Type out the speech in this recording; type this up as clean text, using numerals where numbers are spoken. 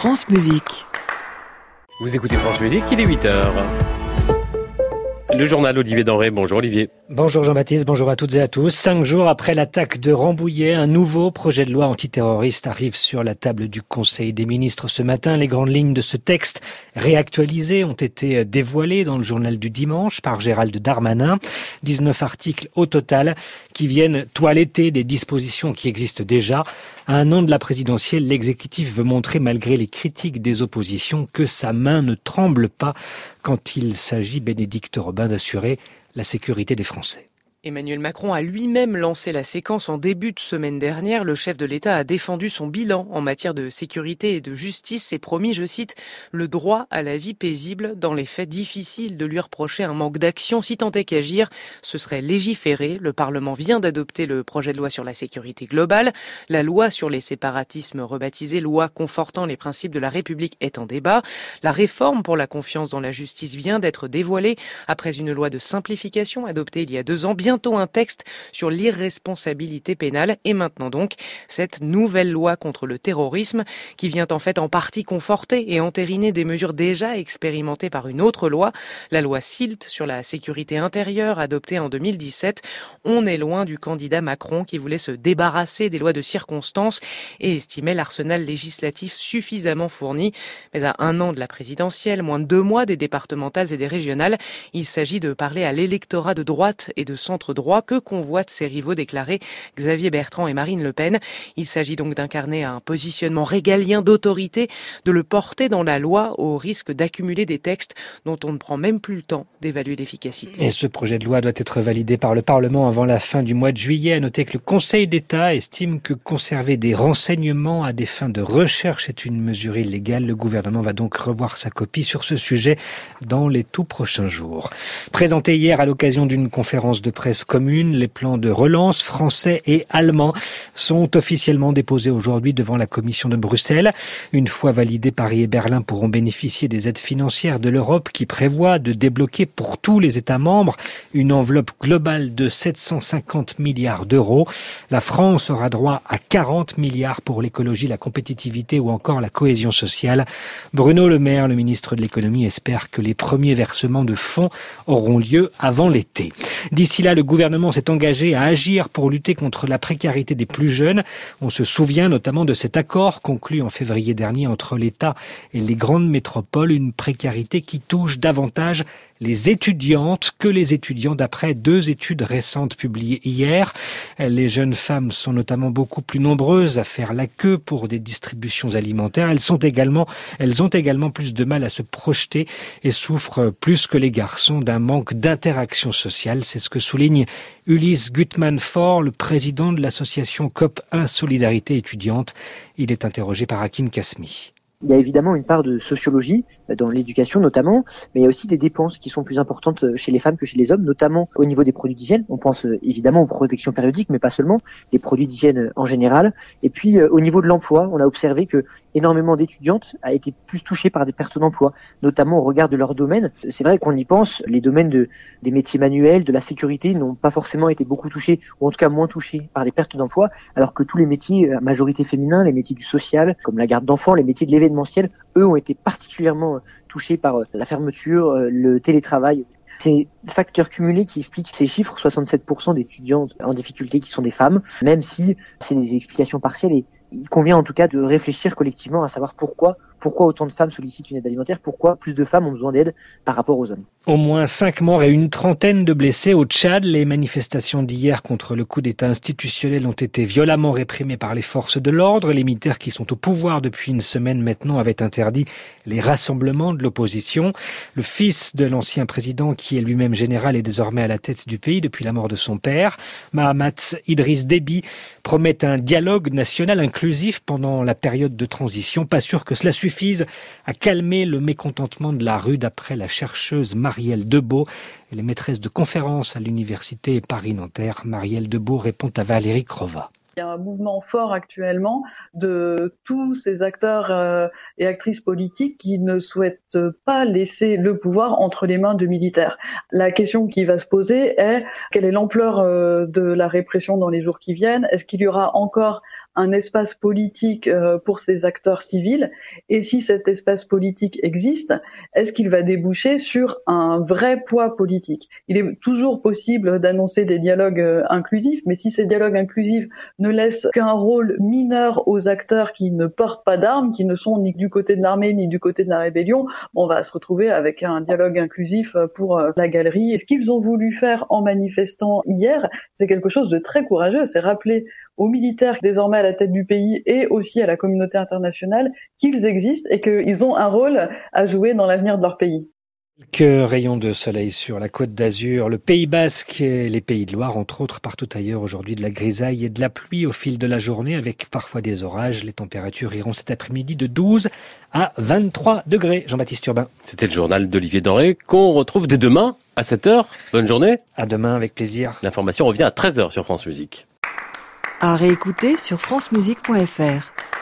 France Musique. Vous écoutez France Musique, il est 8h. Le journal Olivier Denré. Bonjour Olivier. Bonjour Jean-Baptiste, bonjour à toutes et à tous. 5 jours après l'attaque de Rambouillet, un nouveau projet de loi antiterroriste arrive sur la table du Conseil des ministres ce matin. Les grandes lignes de ce texte réactualisé ont été dévoilées dans le journal du dimanche par Gérald Darmanin. 19 articles au total qui viennent toiletter des dispositions qui existent déjà. À un an de la présidentielle, l'exécutif veut montrer, malgré les critiques des oppositions, que sa main ne tremble pas quand il s'agit, Bénédicte Robin, d'assurer la sécurité des Français. Emmanuel Macron a lui-même lancé la séquence en début de semaine dernière. Le chef de l'État a défendu son bilan en matière de sécurité et de justice et promis, je cite, le droit à la vie paisible. Dans les faits, difficile de lui reprocher un manque d'action. Si tant est qu'agir, ce serait légiférer. Le Parlement vient d'adopter le projet de loi sur la sécurité globale. La loi sur les séparatismes, rebaptisée loi confortant les principes de la République, est en débat. La réforme pour la confiance dans la justice vient d'être dévoilée après une loi de simplification adoptée il y a 2 ans. Bientôt un texte sur l'irresponsabilité pénale et maintenant donc cette nouvelle loi contre le terrorisme qui vient en fait en partie conforter et entériner des mesures déjà expérimentées par une autre loi, la loi SILT sur la sécurité intérieure adoptée en 2017. On est loin du candidat Macron qui voulait se débarrasser des lois de circonstance et estimait l'arsenal législatif suffisamment fourni. Mais à 1 an de la présidentielle, moins de 2 mois des départementales et des régionales, il s'agit de parler à l'électorat de droite et de centre droit que convoitent ses rivaux, déclarés Xavier Bertrand et Marine Le Pen. Il s'agit donc d'incarner un positionnement régalien d'autorité, de le porter dans la loi au risque d'accumuler des textes dont on ne prend même plus le temps d'évaluer l'efficacité. Et ce projet de loi doit être validé par le Parlement avant la fin du mois de juillet. À noter que le Conseil d'État estime que conserver des renseignements à des fins de recherche est une mesure illégale. Le gouvernement va donc revoir sa copie sur ce sujet dans les tout prochains jours. Présenté hier à l'occasion d'une conférence de presse commune, les plans de relance français et allemands sont officiellement déposés aujourd'hui devant la Commission de Bruxelles. Une fois validés, Paris et Berlin pourront bénéficier des aides financières de l'Europe qui prévoit de débloquer pour tous les États membres une enveloppe globale de 750 milliards d'euros. La France aura droit à 40 milliards pour l'écologie, la compétitivité ou encore la cohésion sociale. Bruno Le Maire, le ministre de l'économie, espère que les premiers versements de fonds auront lieu avant l'été. D'ici là, le gouvernement s'est engagé à agir pour lutter contre la précarité des plus jeunes. On se souvient notamment de cet accord conclu en février dernier entre l'État et les grandes métropoles, une précarité qui touche davantage les étudiantes que les étudiants d'après 2 études récentes publiées hier. Les jeunes femmes sont notamment beaucoup plus nombreuses à faire la queue pour des distributions alimentaires. Elles ont également plus de mal à se projeter et souffrent plus que les garçons d'un manque d'interaction sociale. C'est ce que souligne Ulysse Gutmann-Faure, le président de l'association COP1 Solidarité étudiante. Il est interrogé par Hakim Kasmi. Il y a évidemment une part de sociologie dans l'éducation notamment, mais il y a aussi des dépenses qui sont plus importantes chez les femmes que chez les hommes, notamment au niveau des produits d'hygiène. On pense évidemment aux protections périodiques, mais pas seulement, les produits d'hygiène en général. Et puis au niveau de l'emploi, on a observé que énormément d'étudiantes a été plus touchées par des pertes d'emploi, notamment au regard de leur domaine. C'est vrai qu'on y pense, les domaines des métiers manuels, de la sécurité n'ont pas forcément été beaucoup touchés, ou en tout cas moins touchés par des pertes d'emploi, alors que tous les métiers à majorité féminin, les métiers du social, comme la garde d'enfants, les métiers de l'événementiel, eux ont été particulièrement touchés par la fermeture, le télétravail. C'est des facteurs cumulés qui expliquent ces chiffres, 67% d'étudiants en difficulté qui sont des femmes, même si c'est des explications partielles et il convient en tout cas de réfléchir collectivement à savoir pourquoi autant de femmes sollicitent une aide alimentaire, pourquoi plus de femmes ont besoin d'aide par rapport aux hommes. Au moins 5 morts et une trentaine de blessés au Tchad. Les manifestations d'hier contre le coup d'État institutionnel ont été violemment réprimées par les forces de l'ordre. Les militaires qui sont au pouvoir depuis une semaine maintenant avaient interdit les rassemblements de l'opposition. Le fils de l'ancien président, qui est lui-même général, est désormais à la tête du pays depuis la mort de son père. Mahamat Idriss Déby promet un dialogue national inclusif pendant la période de transition. Pas sûr que cela suffise à calmer le mécontentement de la rue, d'après la chercheuse Marielle Debeau. Elle est maîtresse de conférences à l'université Paris-Nanterre. Marielle Debeau répond à Valérie Crova. Il y a un mouvement fort actuellement de tous ces acteurs et actrices politiques qui ne souhaitent pas laisser le pouvoir entre les mains de militaires. La question qui va se poser est quelle est l'ampleur de la répression dans les jours qui viennent ? Est-ce qu'il y aura encore un espace politique pour ces acteurs civils? Et si cet espace politique existe, est-ce qu'il va déboucher sur un vrai poids politique? Il est toujours possible d'annoncer des dialogues inclusifs, mais si ces dialogues inclusifs ne laissent qu'un rôle mineur aux acteurs qui ne portent pas d'armes, qui ne sont ni du côté de l'armée ni du côté de la rébellion, on va se retrouver avec un dialogue inclusif pour la galerie. Et ce qu'ils ont voulu faire en manifestant hier, c'est quelque chose de très courageux, c'est rappeler aux militaires désormais à la tête du pays et aussi à la communauté internationale qu'ils existent et qu'ils ont un rôle à jouer dans l'avenir de leur pays. Quelques rayons de soleil sur la Côte d'Azur, le Pays Basque et les Pays de Loire, entre autres. Partout ailleurs aujourd'hui de la grisaille et de la pluie au fil de la journée avec parfois des orages. Les températures iront cet après-midi de 12 à 23 degrés. Jean-Baptiste Urbain. C'était le journal d'Olivier Denré qu'on retrouve dès demain à 7h. Bonne journée. À demain avec plaisir. L'information revient à 13h sur France Musique. À réécouter sur francemusique.fr.